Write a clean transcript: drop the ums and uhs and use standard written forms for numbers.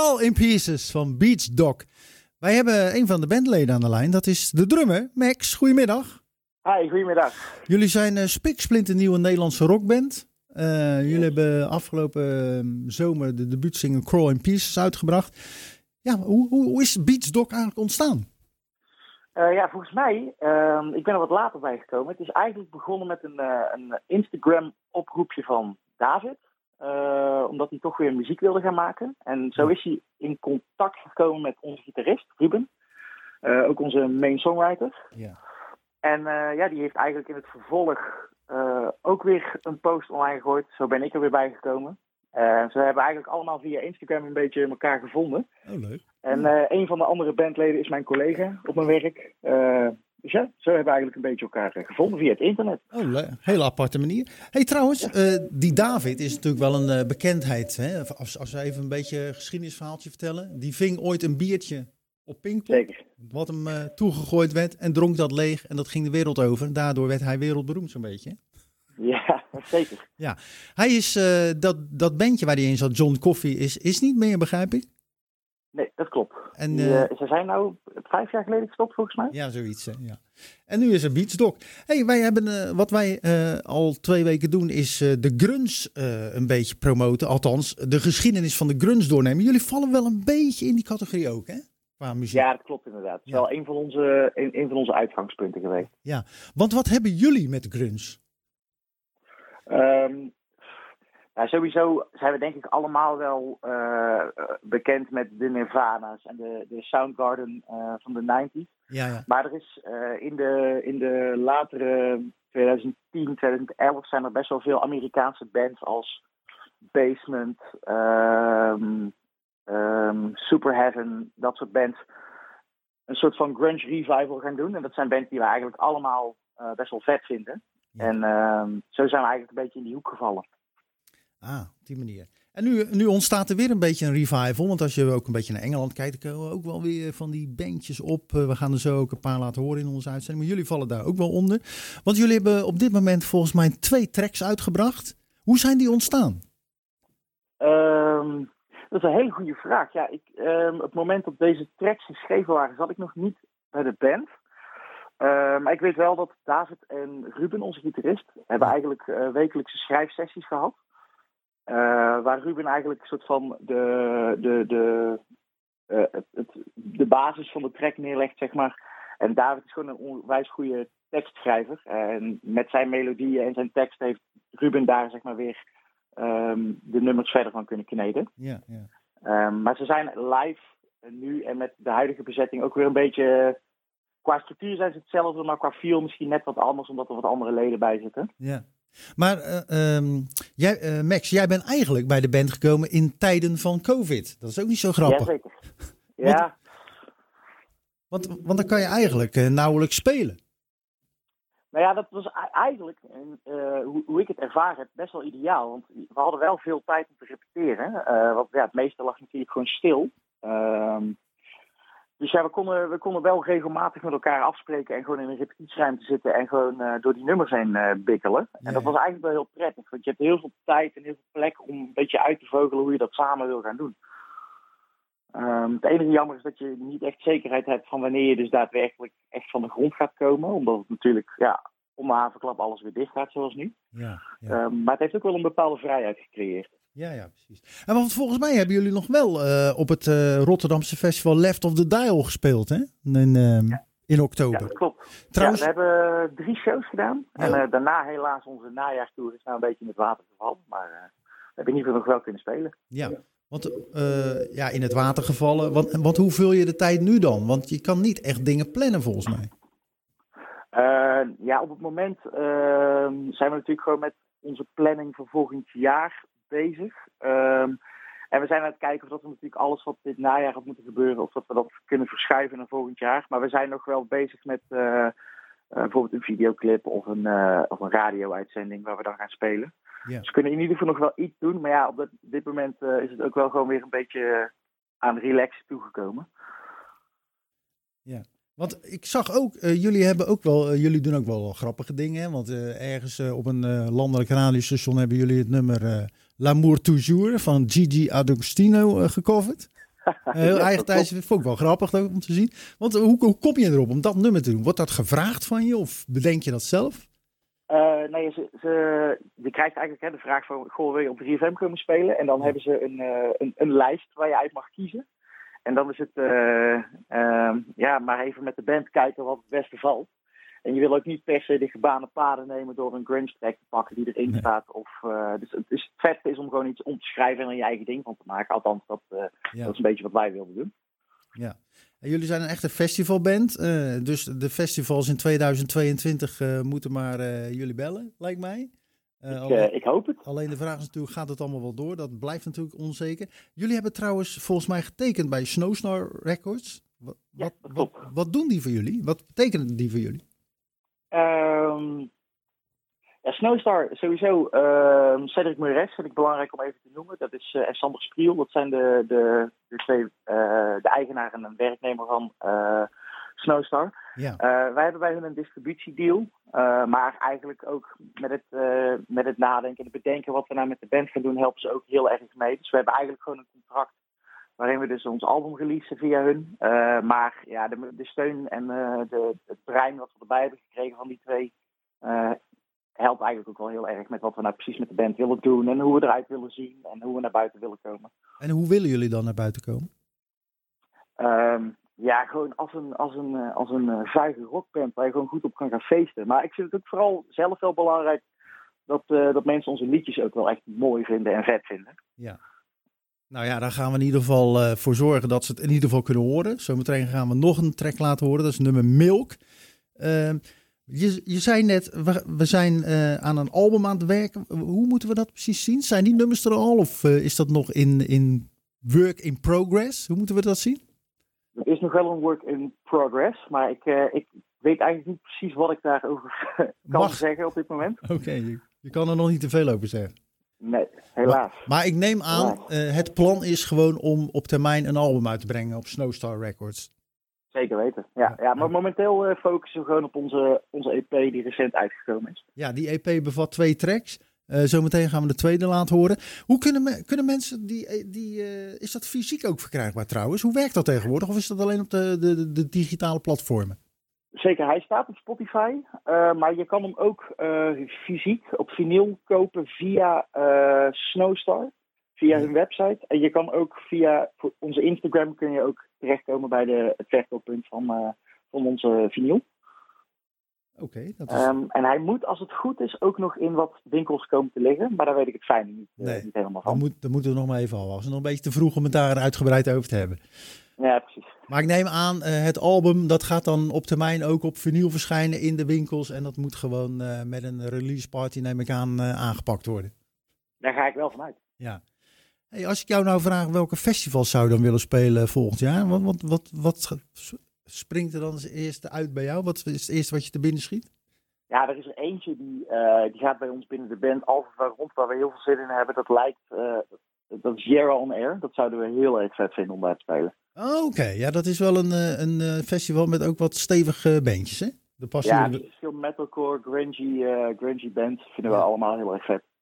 Crawl in Pieces van Beach Dog. Wij hebben een van de bandleden aan de lijn. Dat is de drummer, Max. Goedemiddag. Hi, goedemiddag. Jullie zijn spiksplinternieuwe Nederlandse rockband. Jullie hebben afgelopen zomer de debuutsingle Crawl in Pieces uitgebracht. Ja, hoe is Beach Dog eigenlijk ontstaan? Volgens mij, ik ben er wat later bij gekomen. Het is eigenlijk begonnen met een Instagram-oproepje van David. Omdat hij toch weer muziek wilde gaan maken. En zo is hij in contact gekomen met onze gitarist, Ruben. Ook onze main songwriter. Ja. En die heeft eigenlijk in het vervolg ook weer een post online gegooid. Zo ben ik er weer bij gekomen. Ze hebben eigenlijk allemaal via Instagram een beetje elkaar gevonden. Oh, leuk. En een van de andere bandleden is mijn collega op mijn werk. Dus ja, zo hebben we eigenlijk een beetje elkaar gevonden via het internet. Oh, hele aparte manier. Hey, trouwens, die David is natuurlijk wel een bekendheid. Hè? Als we even een beetje een geschiedenisverhaaltje vertellen. Die ving ooit een biertje op Pinkpop. Zeker. Wat hem toegegooid werd en dronk dat leeg. En dat ging de wereld over. Daardoor werd hij wereldberoemd zo'n beetje. Ja, zeker. Ja, hij is dat bandje waar hij in zat, John Coffee, is niet meer, begrijp ik? Nee, dat klopt. En, ze zijn nou 5 jaar geleden gestopt, volgens mij. Ja, zoiets. Hè, ja. En nu is er Beach Dog. Hey, wij hebben, wat wij al 2 weken doen, is de grunge een beetje promoten. Althans, de geschiedenis van de grunge doornemen. Jullie vallen wel een beetje in die categorie ook, hè? Qua muziek. Ja, dat klopt inderdaad. Het is wel een van onze uitgangspunten geweest. Ja, want wat hebben jullie met grunge? Sowieso zijn we denk ik allemaal wel bekend met de Nirvana's en de Soundgarden van de 90's. Ja. Maar er is in de latere 2010, 2011 zijn er best wel veel Amerikaanse bands als Basement, Superheaven, dat soort bands. Een soort van grunge revival gaan doen. En dat zijn bands die we eigenlijk allemaal best wel vet vinden. Ja. En zo zijn we eigenlijk een beetje in die hoek gevallen. Ah, op die manier. En nu ontstaat er weer een beetje een revival. Want als je ook een beetje naar Engeland kijkt, dan komen we ook wel weer van die bandjes op. We gaan er zo ook een paar laten horen in onze uitzending. Maar jullie vallen daar ook wel onder. Want jullie hebben op dit moment volgens mij 2 tracks uitgebracht. Hoe zijn die ontstaan? Dat is een hele goede vraag. Ja, op het moment dat deze tracks geschreven waren, zat ik nog niet bij de band. Maar ik weet wel dat David en Ruben, onze gitarist, hebben eigenlijk wekelijkse schrijfsessies gehad. Waar Ruben eigenlijk een soort van de basis van de track neerlegt, zeg maar. En David is gewoon een onwijs goede tekstschrijver. En met zijn melodieën en zijn tekst heeft Ruben daar zeg maar weer de nummers verder van kunnen kneden. Ja. Maar ze zijn live nu en met de huidige bezetting ook weer een beetje... Qua structuur zijn ze hetzelfde, maar qua feel misschien net wat anders, omdat er wat andere leden bij zitten. Ja. Maar Max, jij bent eigenlijk bij de band gekomen in tijden van COVID. Dat is ook niet zo grappig. Jazeker. Ja. Want dan kan je eigenlijk nauwelijks spelen. Nou ja, dat was eigenlijk, hoe ik het ervaren heb, best wel ideaal. Want we hadden wel veel tijd om te repeteren. Want ja, het meeste lag natuurlijk gewoon stil. Dus ja, we konden wel regelmatig met elkaar afspreken en gewoon in een repetitieruimte zitten en gewoon door die nummers heen bikkelen. Ja. En dat was eigenlijk wel heel prettig, want je hebt heel veel tijd en heel veel plek om een beetje uit te vogelen hoe je dat samen wil gaan doen. Het enige jammer is dat je niet echt zekerheid hebt van wanneer je dus daadwerkelijk echt van de grond gaat komen. Omdat het natuurlijk, ja, om de havenklap alles weer dicht gaat zoals nu. Ja. Maar het heeft ook wel een bepaalde vrijheid gecreëerd. Ja, precies. En want volgens mij hebben jullie nog wel op het Rotterdamse festival Left of the Dial gespeeld, hè? In oktober. Ja, dat klopt. Trouwens... Ja, we hebben 3 shows gedaan. Ja. En daarna helaas onze najaarstour is nou een beetje in het water gevallen. Maar we hebben in ieder geval nog wel kunnen spelen. Ja, want in het water gevallen. Want hoe vul je de tijd nu dan? Want je kan niet echt dingen plannen volgens mij. Op het moment zijn we natuurlijk gewoon met onze planning voor volgend jaar bezig. En we zijn aan het kijken of dat we natuurlijk alles wat dit najaar had moeten gebeuren, of dat we dat kunnen verschuiven naar volgend jaar. Maar we zijn nog wel bezig met bijvoorbeeld een videoclip of een radio-uitzending waar we dan gaan spelen. Ja. Dus we kunnen in ieder geval nog wel iets doen. Maar ja, op dit moment is het ook wel gewoon weer een beetje aan relaxen toegekomen. Ja. Want ik zag ook, jullie doen ook wel grappige dingen. Hè? Want ergens op een landelijk radiostation hebben jullie het nummer L'amour toujours van Gigi D'Agostino gecoverd. Heel eigentijds, vond ik wel grappig ook om te zien. Want hoe kom je erop om dat nummer te doen? Wordt dat gevraagd van je of bedenk je dat zelf? Nee, je krijgt eigenlijk de vraag van, goh, wil je op 3FM komen spelen? En dan hebben ze een lijst waar je uit mag kiezen. En dan is het maar even met de band kijken wat het beste valt. En je wil ook niet per se de gebaande paden nemen door een grunge track te pakken die erin staat. Dus het vetste is om gewoon iets om te schrijven en er je eigen ding van te maken. Althans, dat is een beetje wat wij wilden doen. Ja. En jullie zijn een echte festivalband. Dus de festivals in 2022 moeten maar jullie bellen, lijkt mij. Ik hoop het. Alleen de vraag is natuurlijk, gaat het allemaal wel door? Dat blijft natuurlijk onzeker. Jullie hebben trouwens volgens mij getekend bij Snowstar Records. Wat doen die voor jullie? Wat betekenen die voor jullie? Snowstar, sowieso. Cedric Moires vind ik belangrijk om even te noemen. Dat is en Sander Spriel. Dat zijn de twee de eigenaar en een werknemer van Snowstar. Ja. Wij hebben bij hun een distributiedeal. Maar eigenlijk ook met het nadenken en het bedenken wat we nou met de band gaan doen, helpen ze ook heel erg mee. Dus we hebben eigenlijk gewoon een contract waarin we dus ons album releasen via hun. Maar ja, de steun en het brein wat we erbij hebben gekregen van die twee helpt eigenlijk ook wel heel erg met wat we nou precies met de band willen doen en hoe we eruit willen zien en hoe we naar buiten willen komen. En hoe willen jullie dan naar buiten komen? Gewoon als een vuige rockband waar je gewoon goed op kan gaan feesten. Maar ik vind het ook vooral zelf wel belangrijk dat mensen onze liedjes ook wel echt mooi vinden en vet vinden. Ja. Nou ja, daar gaan we in ieder geval voor zorgen dat ze het in ieder geval kunnen horen. Zometeen gaan we nog een track laten horen. Dat is nummer Milk. Je zei net, we zijn aan een album aan het werken. Hoe moeten we dat precies zien? Zijn die nummers er al of is dat nog in work in progress? Hoe moeten we dat zien? Het is nog wel een work in progress, maar ik weet eigenlijk niet precies wat ik daarover kan zeggen op dit moment. Oké, je kan er nog niet te veel over zeggen. Nee, helaas. Maar ik neem aan, het plan is gewoon om op termijn een album uit te brengen op Snowstar Records. Zeker weten, ja. Maar momenteel focussen we gewoon op onze EP die recent uitgekomen is. Ja, die EP bevat 2 tracks. Zometeen gaan we de tweede laten horen. Hoe kunnen mensen is dat fysiek ook verkrijgbaar trouwens? Hoe werkt dat tegenwoordig? Of is dat alleen op de digitale platformen? Zeker, hij staat op Spotify. Maar je kan hem ook fysiek op vinyl kopen via Snowstar. Via hun website. En je kan ook via onze Instagram kun je ook terechtkomen bij het verkooppunt van onze vinyl. Oké, dat is... en hij moet, als het goed is, ook nog in wat winkels komen te liggen. Maar daar weet ik het fijne niet helemaal van. Dan moeten we nog maar even al. Het is nog een beetje te vroeg om het daar uitgebreid over te hebben. Ja, precies. Maar ik neem aan, het album dat gaat dan op termijn ook op vinyl verschijnen in de winkels. En dat moet gewoon met een release party, neem ik aan, aangepakt worden. Daar ga ik wel vanuit. Ja. Hey, als ik jou nou vraag welke festivals zou je dan willen spelen volgend jaar? Wat springt er dan als eerste uit bij jou? Wat is het eerste wat je te binnen schiet? Ja, er is er eentje die gaat bij ons binnen de band altijd rond waar we heel veel zin in hebben. Dat is Jera on Air. Dat zouden we heel erg vet vinden om daar te spelen. Oh, oké. Ja, dat is wel een festival met ook wat stevige bandjes, hè? Veel metalcore, grungy band vinden we allemaal heel erg vet.